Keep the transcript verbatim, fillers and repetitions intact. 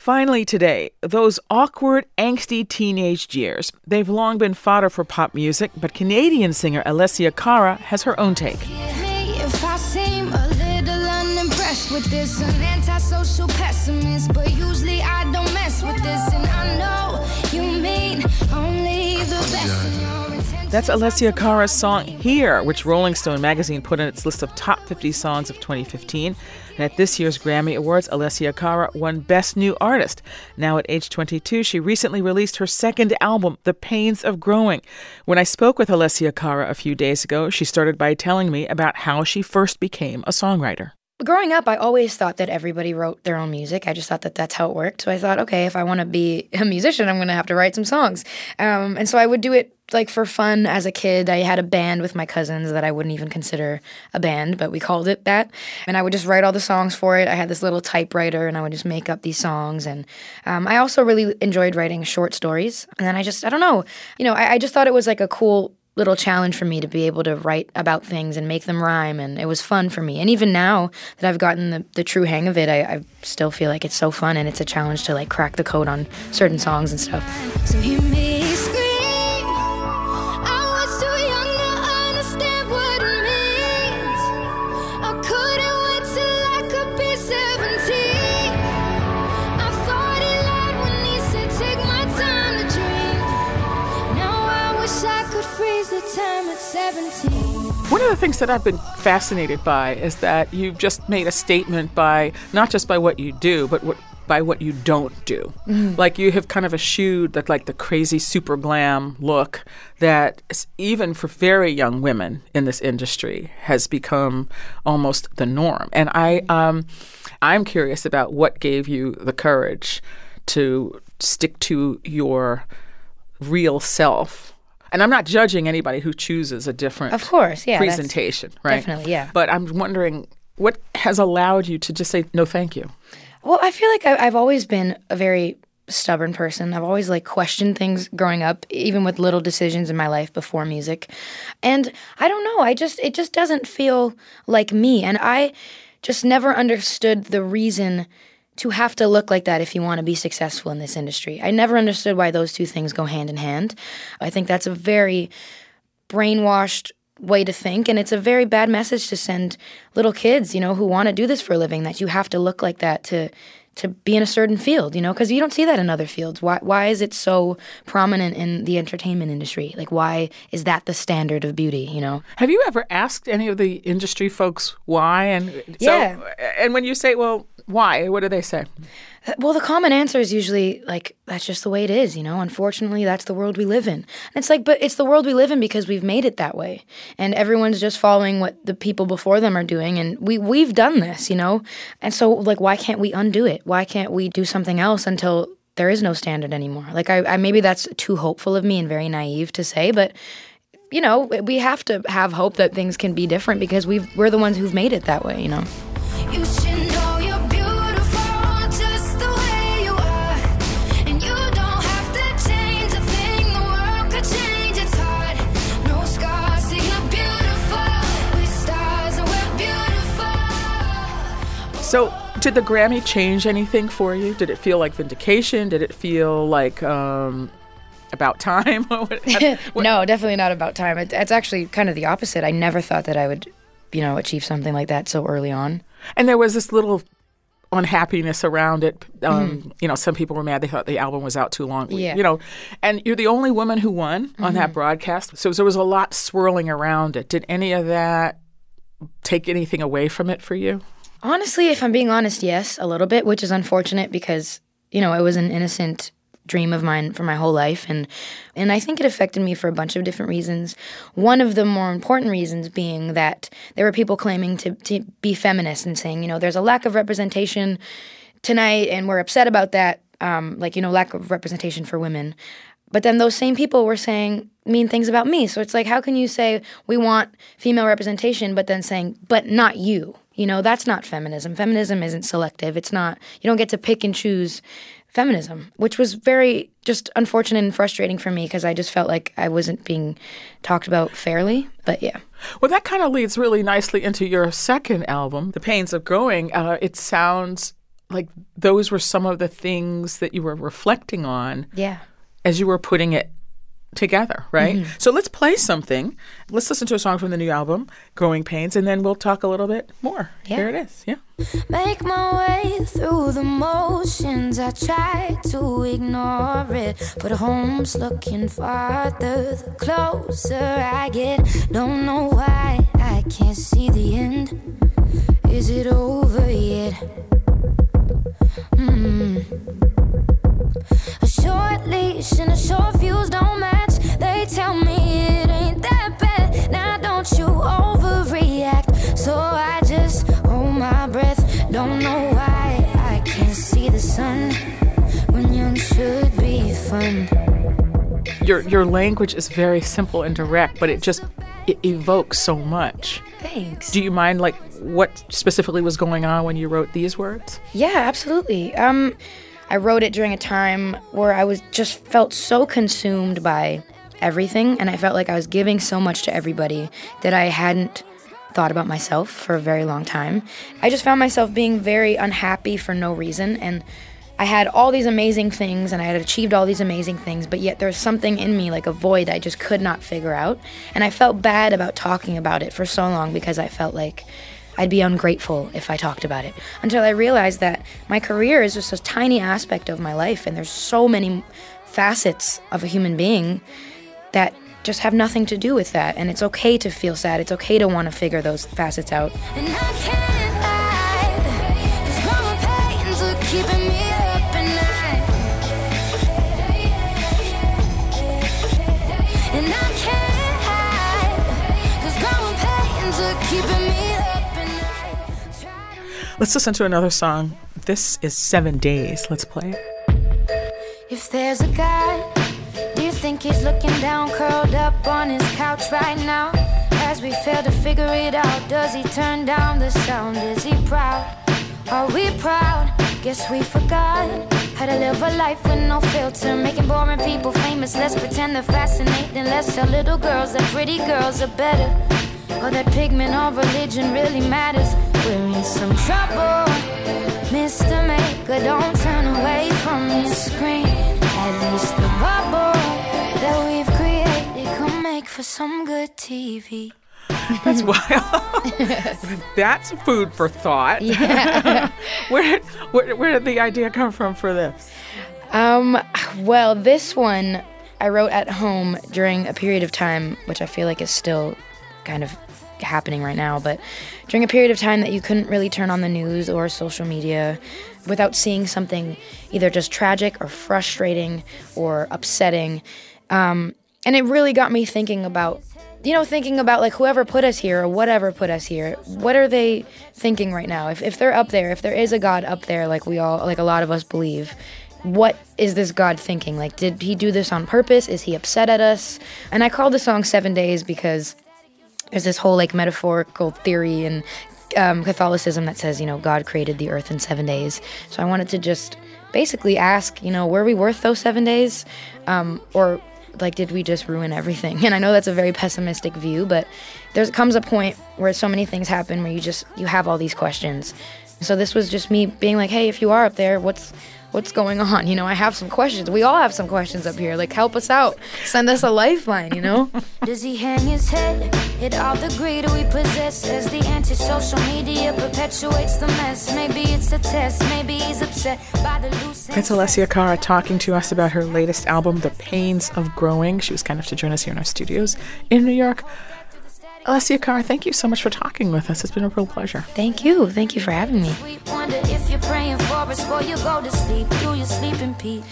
Finally today, those awkward, angsty teenage years. They've long been fodder for pop music, but Canadian singer Alessia Cara has her own take. If I seem a little unimpressed with this, an antisocial pessimist, but usually I don't mess with this, and I know you mean only the best in your intentions. That's Alessia Cara's song Here, which Rolling Stone magazine put in its list of top fifty songs of twenty fifteen. And at this year's Grammy Awards, Alessia Cara won Best New Artist. Now at age twenty-two, she recently released her second album, The Pains of Growing. When I spoke with Alessia Cara a few days ago, she started by telling me about how she first became a songwriter. Growing up, I always thought that everybody wrote their own music. I just thought that that's how it worked. So I thought, okay, if I want to be a musician, I'm going to have to write some songs. Um, and so I would do it like for fun as a kid. I had a band with my cousins that I wouldn't even consider a band, but we called it that. And I would just write all the songs for it. I had this little typewriter, and I would just make up these songs. And um, I also really enjoyed writing short stories. And then I just, I don't know, you know, I, I just thought it was like a cool little challenge for me to be able to write about things and make them rhyme, and it was fun for me. And even now that I've gotten the, the true hang of it, I, I still feel like it's so fun, and it's a challenge to like crack the code on certain songs and stuff. So hear me scream. I was too young to understand what it means. I couldn't wait till I could be seventeen. I thought he lied when he said take my time to dream. Now I wish I could freeze the time at seventeen. One of the things that I've been fascinated by is that you've just made a statement by, not just by what you do, but what, by what you don't do. Mm-hmm. Like you have kind of eschewed that, like the crazy super glam look that even for very young women in this industry has become almost the norm. And I, um, I'm curious about what gave you the courage to stick to your real self. And I'm not judging anybody who chooses a different of course, yeah, presentation, right? Definitely, yeah. But I'm wondering, what has allowed you to just say, no, thank you? Well, I feel like I, I've always been a very stubborn person. I've always like questioned things growing up, even with little decisions in my life before music. And I don't know, I just it just doesn't feel like me. And I just never understood the reason to have to look like that if you want to be successful in this industry. I never understood why those two things go hand in hand. I think that's a very brainwashed way to think, and it's a very bad message to send little kids, you know, who want to do this for a living, that you have to look like that to to be in a certain field, you know, because you don't see that in other fields. Why why is it so prominent in the entertainment industry? Like, why is that the standard of beauty, you know? Have you ever asked any of the industry folks why? And so, yeah. And when you say, well, why? What do they say? Well, the common answer is usually, like, that's just the way it is, you know? Unfortunately, that's the world we live in. And it's like, but it's the world we live in because we've made it that way. And everyone's just following what the people before them are doing. And we, we've done this, you know? And so, like, why can't we undo it? Why can't we do something else until there is no standard anymore? Like, I, I maybe that's too hopeful of me and very naive to say, but, you know, we have to have hope that things can be different because we've, we're the ones who've made it that way, you know? You should know you're beautiful just the way you are, and you don't have to change a thing. The world could change. It's hard. No scars, so you're beautiful. With stars, and we're beautiful. So, did the Grammy change anything for you? Did it feel like vindication? Did it feel like um, about time? No, definitely not about time. It, it's actually kind of the opposite. I never thought that I would, you know, achieve something like that so early on. And there was this little unhappiness around it. Um, Mm-hmm. You know, some people were mad. They thought the album was out too long. Yeah. You know, and you're the only woman who won mm-hmm. on that broadcast. So there was a lot swirling around it. Did any of that take anything away from it for you? Honestly, if I'm being honest, yes, a little bit, which is unfortunate because, you know, it was an innocent dream of mine for my whole life. And and I think it affected me for a bunch of different reasons. One of the more important reasons being that there were people claiming to, to be feminist and saying, you know, there's a lack of representation tonight and we're upset about that, um, like, you know, lack of representation for women. But then those same people were saying mean things about me. So it's like, how can you say we want female representation, but then saying, but not you? You know, that's not feminism. Feminism isn't selective. It's not, you don't get to pick and choose feminism, which was very just unfortunate and frustrating for me because I just felt like I wasn't being talked about fairly. But yeah. Well, that kind of leads really nicely into your second album, The Pains of Growing. Uh, it sounds like those were some of the things that you were reflecting on Yeah. as you were putting it together, right? Mm-hmm. So let's play something. Let's listen to a song from the new album, Growing Pains, and then we'll talk a little bit more. Yeah. Here it is. Yeah. Make my way through the motions. I try to ignore it, but home's looking farther the closer I get. Don't know why I can't see the end. Is it over yet? Mm. A short leash and a short fuse don't match. They tell me it ain't that bad. Now don't you overreact. So I just hold my breath. Don't know why I can't see the sun when young should be fun. Your your language is very simple and direct, but it just it evokes so much. Thanks. Do you mind, like, what specifically was going on when you wrote these words? Yeah, absolutely. Um, I wrote it during a time where I was just felt so consumed by everything, and I felt like I was giving so much to everybody that I hadn't thought about myself for a very long time. I just found myself being very unhappy for no reason, and I had all these amazing things, and I had achieved all these amazing things, but yet there's something in me, like a void I just could not figure out, and I felt bad about talking about it for so long because I felt like I'd be ungrateful if I talked about it, until I realized that my career is just a tiny aspect of my life, and there's so many facets of a human being that just have nothing to do with that, and it's okay to feel sad. It's okay to want to figure those facets out. And I can't hide, 'cause growing pains are keeping me up at night. And I can't hide, 'cause growing pains are keeping me up at night. Try to Let's listen to another song. This is Seven Days. Let's play it. If there's a God, do you think he's looking down, curled up on his couch right now? As we fail to figure it out, does he turn down the sound? Is he proud? Are we proud? Guess we forgot how to live a life with no filter, making boring people famous. Let's pretend they're fascinating. Let's tell little girls that pretty girls are better, or that pigment or religion really matters. We're in some trouble, Mister Maker, don't turn away from your screen. At least the bubble that we've created can make for some good T V. That's wild. That's food for thought. Yeah. where, did, where, where did the idea come from for this? Um, well, this one I wrote at home during a period of time, which I feel like is still kind of happening right now, but during a period of time that you couldn't really turn on the news or social media without seeing something either just tragic or frustrating or upsetting. Um, and it really got me thinking about, you know, thinking about like whoever put us here or whatever put us here, what are they thinking right now? If if they're up there, if there is a God up there, like we all, like a lot of us believe, what is this God thinking? Like, did he do this on purpose? Is he upset at us? And I called the song Seven Days because there's this whole like metaphorical theory in um, Catholicism that says, you know, God created the earth in seven days. So I wanted to just basically ask, you know, were we worth those seven days? Um, or like, did we just ruin everything? And I know that's a very pessimistic view, but there comes a point where so many things happen where you just, you have all these questions. So this was just me being like, hey, if you are up there, what's what's going on? You know, I have some questions. We all have some questions up here. Like, help us out. Send us a lifeline, you know? Does he hang his head at all the greed we possess as the anti-social media perpetuates the mess? Maybe it's a test. Maybe he's upset by the loose. It's Alessia Cara talking to us about her latest album, The Pains of Growing. She was kind enough to join us here in our studios in New York. Alessia Cara, thank you so much for talking with us. It's been a real pleasure. Thank you. Thank you for having me. We wonder if you're praying for us before you go to sleep. Do you sleep in peace?